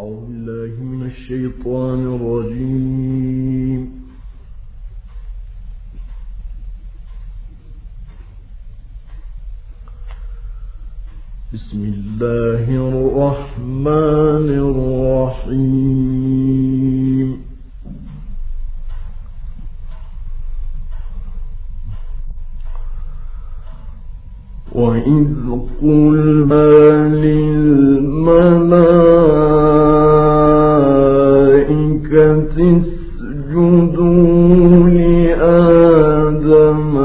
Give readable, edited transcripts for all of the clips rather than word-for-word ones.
أعوذ بالله من الشيطان الرجيم. بسم الله الرحمن الرحيم. وإذ قلنا للملائكة اسجدوا لآدم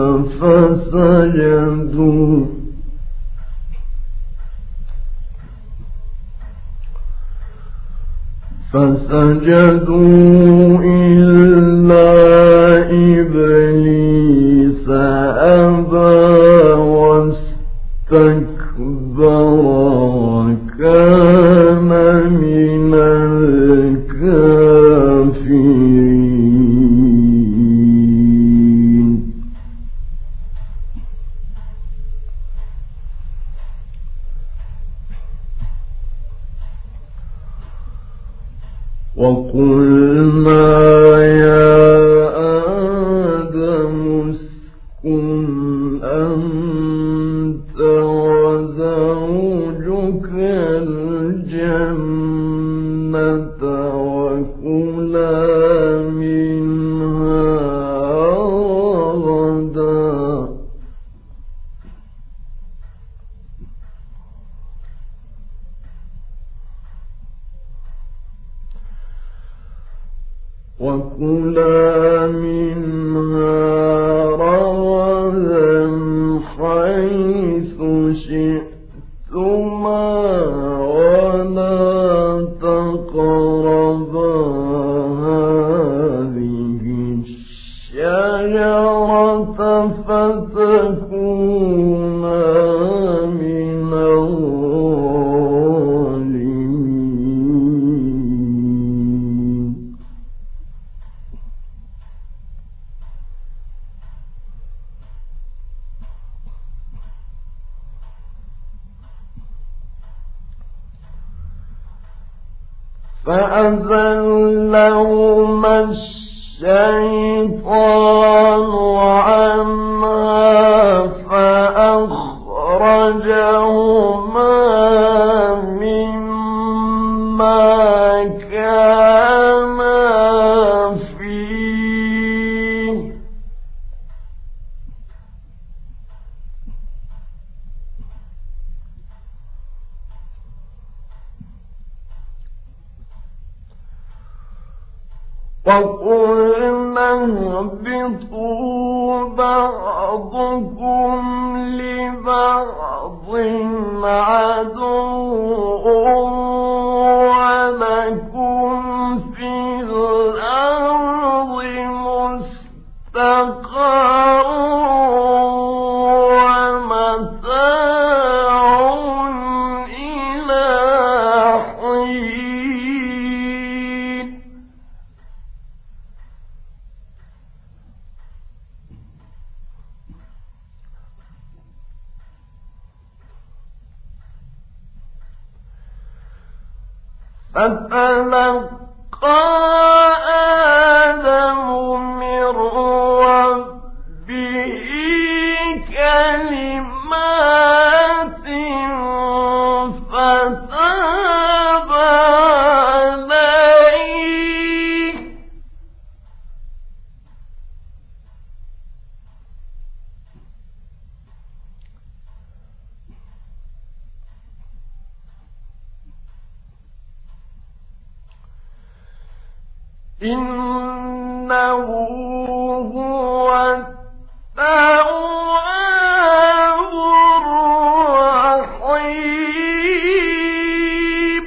فسجدوا إلا إبليس أبى واستكبر وكان من الكافرين. وقلنا يا آدم اسكن أنت وزوجك الجنة وكلا منها رغدا حيث شئتما ولا تقربا هذه الشجرة فتكونا من الظالمين. فأزلهما الشيطان عنها فأخرجهما مما كانا فيه وقلنا اهبطوا بعضكم لبعض عدو ولكم في الأرض مستقر ومتاع إلى حين. فتلقى آدم من ربه كلمات فتاب عليه إنه هو التواب الرحيم.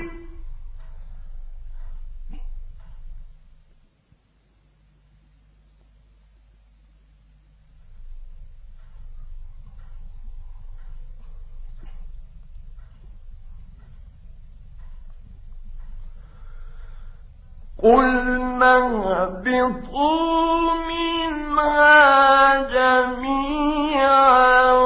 قلنا اهبطوا منها جميعا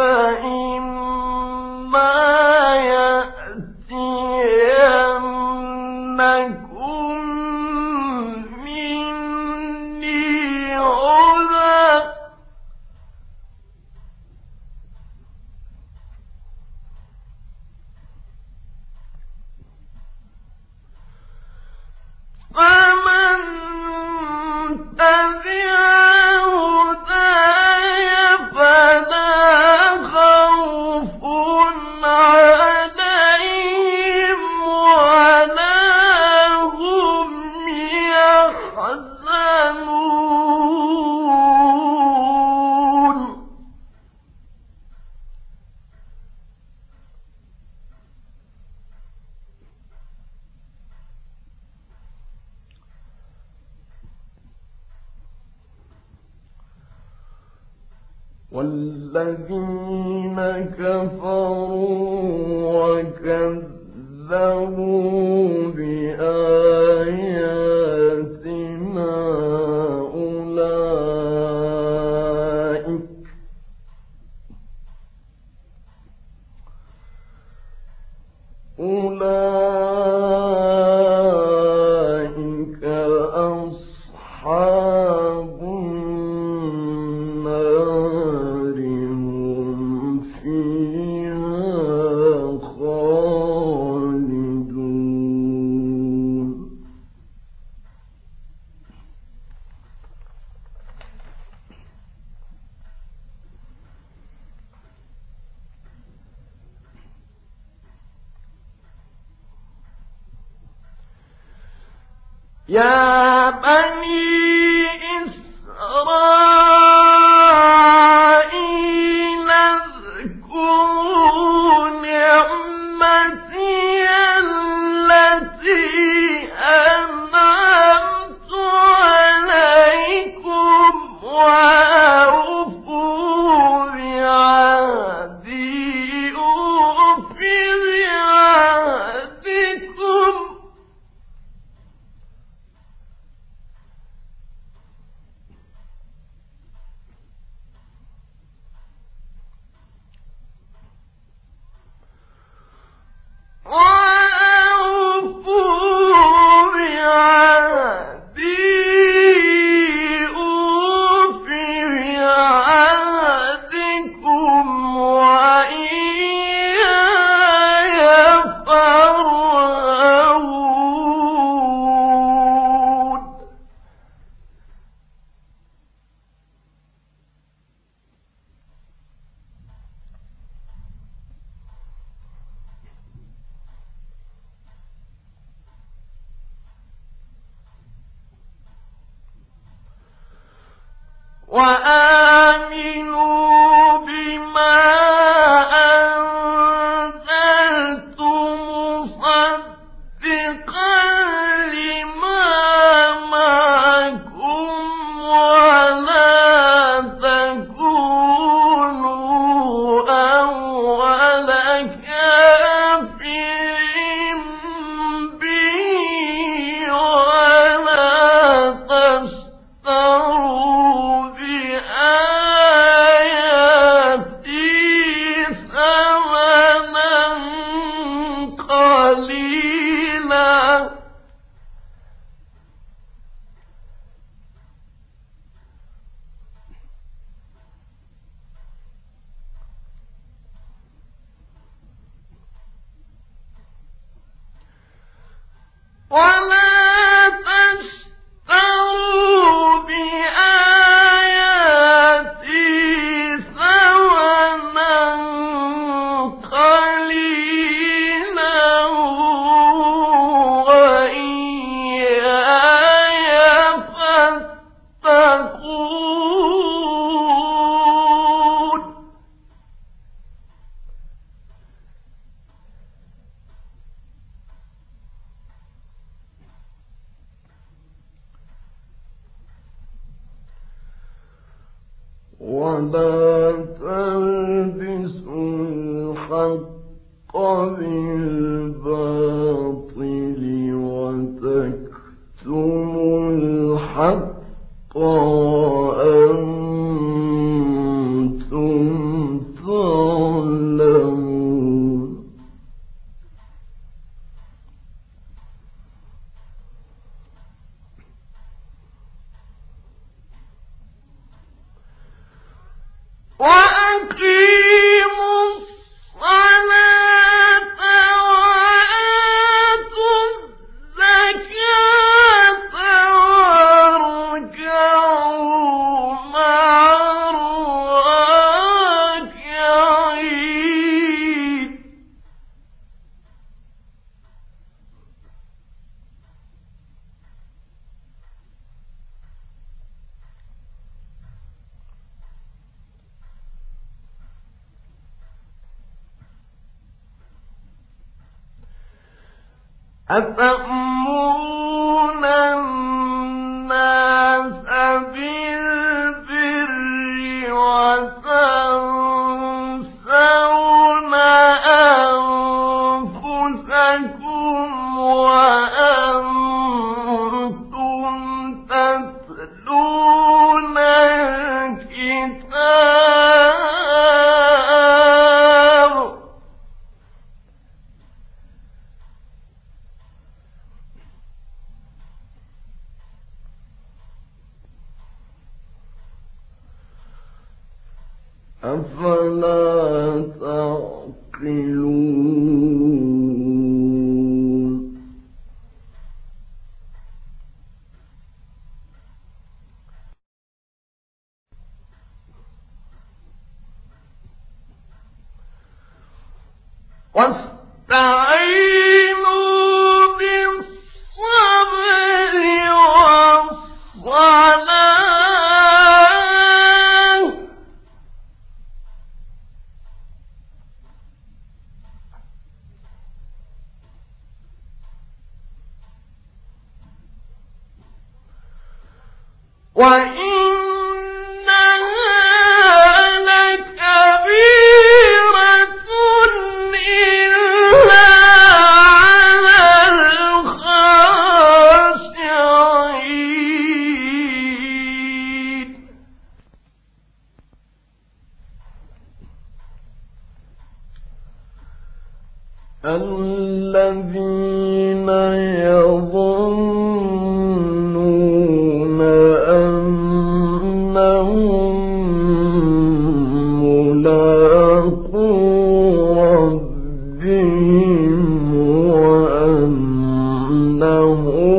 فإما يأتينكم مني هدى فمن تبع هداي فلا خوف عليهم ولا هم يحزنون والذين كفروا وكذبوا بآياتنا أولئك أصحاب النار هم فيها خالدون يا بني إسرائيل اذكروا نعمتي التي أنعمت عليكم وأوفوا بعهدي أوف بعهدكم وآمنوا بما أنزلت مصدقا لما معكم ولا تكونوا أول كافر به ولا تشتروا بآياتي ثمنا قليلا ولا تشتروا بآياتي ثمنا قليلا وإياي فاتقون ولا تلبسوا الحق بالباطل وتكتموا الحق وأنتم تعلمون أتأمرون الناس بالبر وتنسون أنفسكم وأنتم تتلون الكتاب أفلا تعقلون واستعينوا بالصبر والصلاة وإنها لكبيرة إلا على الخاشعين الذين يظنون أنهم ملاقو ربهم وأنهم